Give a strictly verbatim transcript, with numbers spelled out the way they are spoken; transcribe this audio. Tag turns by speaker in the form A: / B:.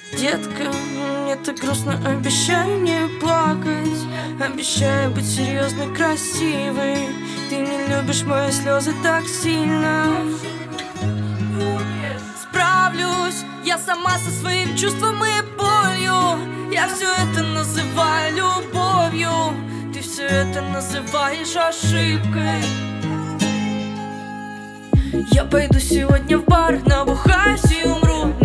A: Детка, мне так грустно, обещай не плакать. Обещай быть серьезной, красивой. Ты не любишь мои слезы так сильно. Справлюсь я сама со своим чувством и болью. Я все это называю любовью. Ты все это называешь ошибкой. Я пойду сегодня в бар, набухаюсь и умру.